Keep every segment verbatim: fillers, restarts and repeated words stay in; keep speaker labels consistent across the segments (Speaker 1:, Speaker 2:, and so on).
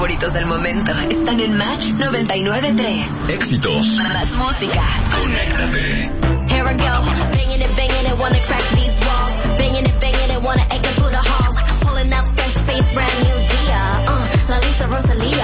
Speaker 1: favoritos del momento están en Match noventa y nueve punto tres.
Speaker 2: Éxitos.
Speaker 1: Más música.
Speaker 2: Conéctate.
Speaker 3: Here I go, banging it, banging it, wanna crack these walls. Banging it, banging it, wanna echo through the halls. Pulling up, fresh face, brand new Dia. Uh, La Lisa Rosalia.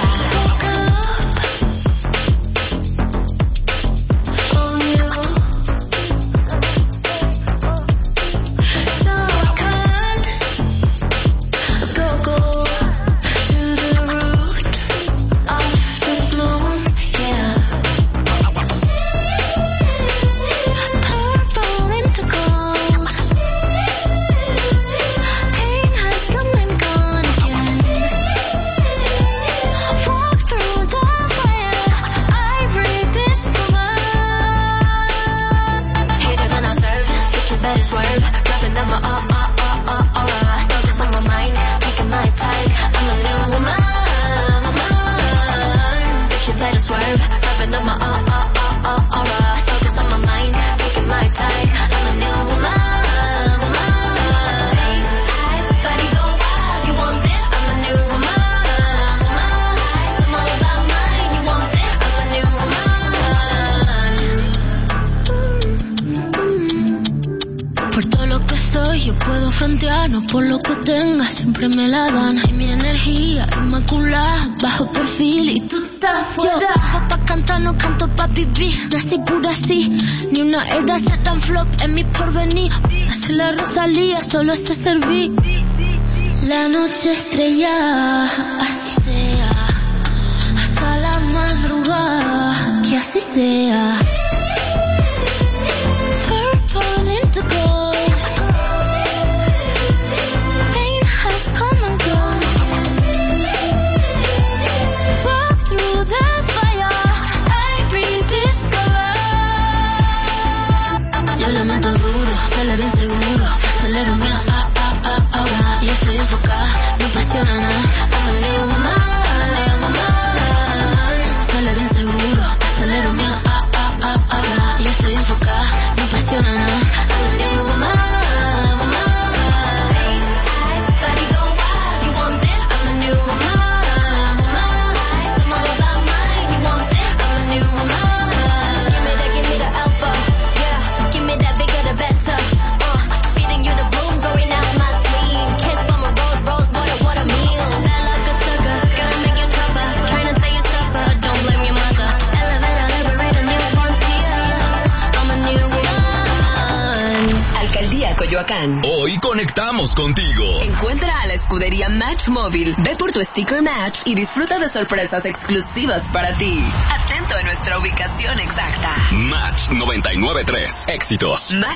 Speaker 4: No por lo que tenga, siempre me la dan. Y mi energía inmaculada, bajo perfil y tú estás fuera. Yo, pa' cantar no canto pa' vivir, nací pura así. Ni una era se tan flop en mi porvenir. Hace la Rosalía, solo sé servir. La noche estrella, así sea. Hasta la madrugada, que así sea. Purple into gold. Come and go. Walk through the fire, I rediscover. Yo le meto duro, sale bien seguro. Acelero mi ah, ah, ah, ahora. Yo estoy enfocada, no apasiona nada. I'm a little woman, little woman. Sale bien seguro, acelero mi ah, ah, ah, ahora. Yo estoy enfocada, no apasiona nada. I'm a little woman.
Speaker 1: Coyoacán.
Speaker 2: Hoy conectamos contigo.
Speaker 1: Encuentra a la escudería Match Móvil, ve por tu sticker Match y disfruta de sorpresas exclusivas para ti. Atento a nuestra ubicación exacta.
Speaker 2: Match noventa y nueve punto tres. Éxitos.
Speaker 1: Match